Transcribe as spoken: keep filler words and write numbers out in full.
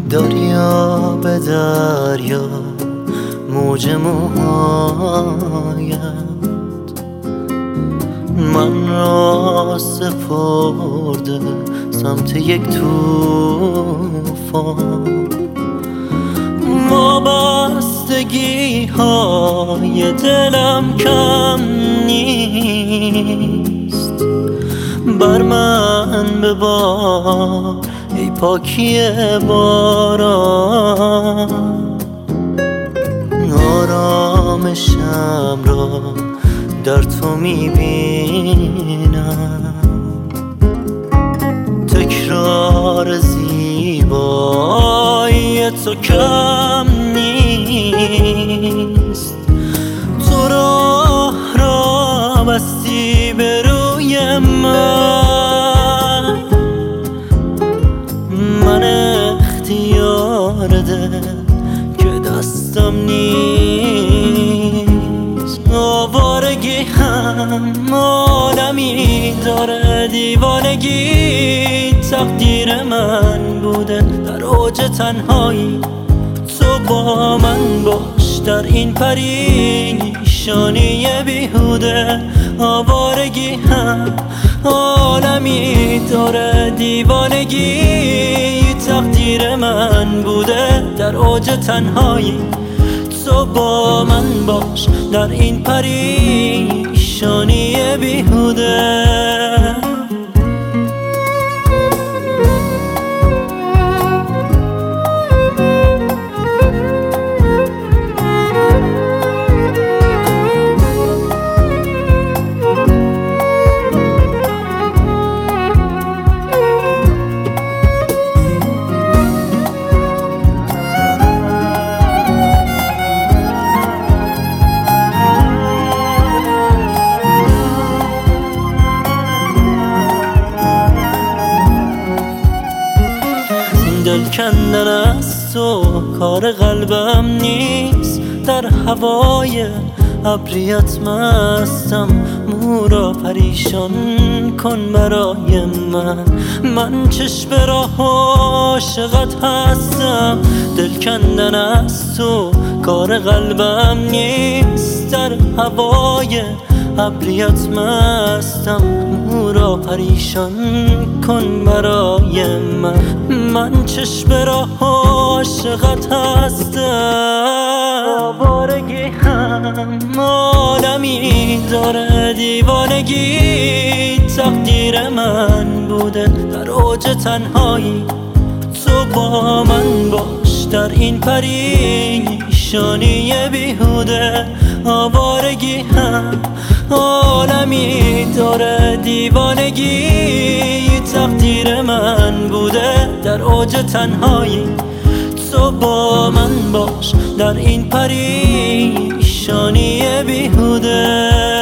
دریا به دریا موج موهایت من را سپرده سمت یک طوفان. وابستگی های دلم کم نیست، بر من ببار ای پاکی باران. آرامشم را در تو میبینم، تکرار زیبایی تو کم نیست. تو راه را بستی به روی من، من اختیار دل که دستم نیست. آوارگی هم عالمی داره، دیوانگی تقدیر من بوده. در اوج تنهایی تو با من باش، در این پریشانی بیهوده. آوارگی هم عالمی داره، دیوانگی تقدیر من بوده. در اوج تنهایی تو با من باش، در این پریشانی بیهوده. دل کندن از تو کار قلبم نیست، در هوای ابریت مستم. مو را پریشان کن برای من، من چشم راه عاشقت هستم. دل کندن از تو کار قلبم نیست، در هوای ابریت مستم. مو را پریشان کن برای من، من چشم راه عاشقت هستم. آوارگی هم عالمی داره، دیوانگی تقدیر من بوده. در اوج تنهایی تو با من باش، در این پریشانی بیهوده. آوارگی هم عالمی داره، دیوانگی تقدیر من بوده. در اوج تنهایی تو با من باش، در این پریشانی بیهوده.